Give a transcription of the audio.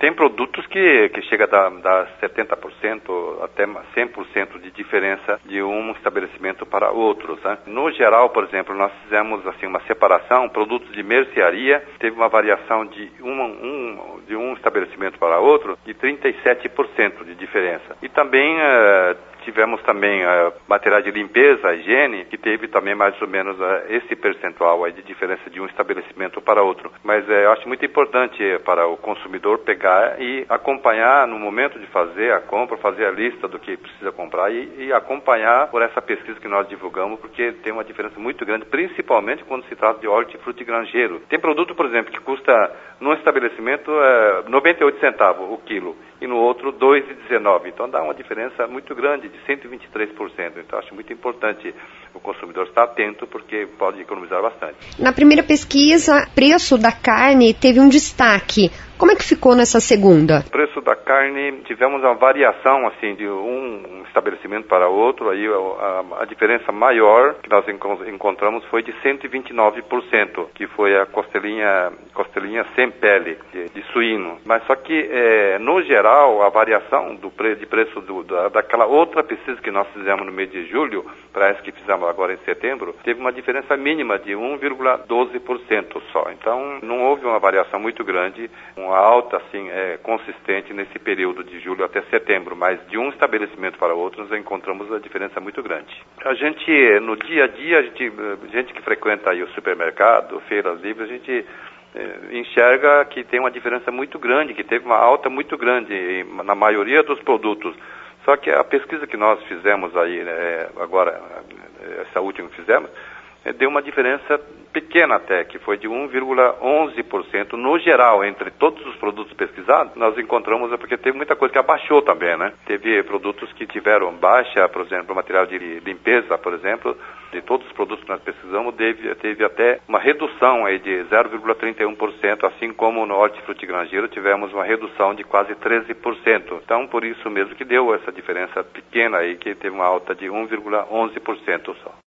Tem produtos que chega a dar 70%, até 100% de diferença de um estabelecimento para outros, né? No geral, por exemplo, nós fizemos assim uma separação, produtos de mercearia, teve uma variação de um estabelecimento para outro de 37% de diferença. E também tivemos também materiais de limpeza, higiene, que teve também mais ou menos esse percentual aí de diferença de um estabelecimento para outro. Mas eu acho muito importante para o consumidor pegar e acompanhar no momento de fazer a compra, fazer a lista do que precisa comprar e acompanhar por essa pesquisa que nós divulgamos, porque tem uma diferença muito grande, principalmente quando se trata de hortifruti granjeiro. Tem produto, por exemplo, que custa num estabelecimento 98 centavos o quilo e no outro 2,19. Então dá uma diferença muito grande, de 123%. Então acho muito importante o consumidor estar atento, porque pode economizar bastante. Na primeira pesquisa, o preço da carne teve um destaque. Como é que ficou nessa segunda? O preço da carne, tivemos uma variação assim de um estabelecimento para outro, aí a diferença maior que nós encontramos foi de 129%, que foi a costelinha sem pele, de suíno. Mas só que, no geral, a variação de preço daquela outra pesquisa que nós fizemos no mês de julho, para essa que fizemos agora em setembro, teve uma diferença mínima de 1,12% só. Então, não houve uma variação muito grande, uma alta assim consistente nesse período de julho até setembro, mas de um estabelecimento para outro nós encontramos a diferença muito grande. A gente, no dia a dia, gente que frequenta aí o supermercado, feiras livres, a gente enxerga que tem uma diferença muito grande, que teve uma alta muito grande na maioria dos produtos. Só que a pesquisa que nós fizemos aí, agora, essa última que fizemos, deu uma diferença pequena até, que foi de 1,11% no geral, entre todos os produtos pesquisados. Nós encontramos, porque teve muita coisa que abaixou também, né? Teve produtos que tiveram baixa, por exemplo, material de limpeza, por exemplo, de todos os produtos que nós pesquisamos, teve até uma redução aí de 0,31%, assim como no hortifruti granjeiro tivemos uma redução de quase 13%. Então, por isso mesmo que deu essa diferença pequena aí, que teve uma alta de 1,11% só.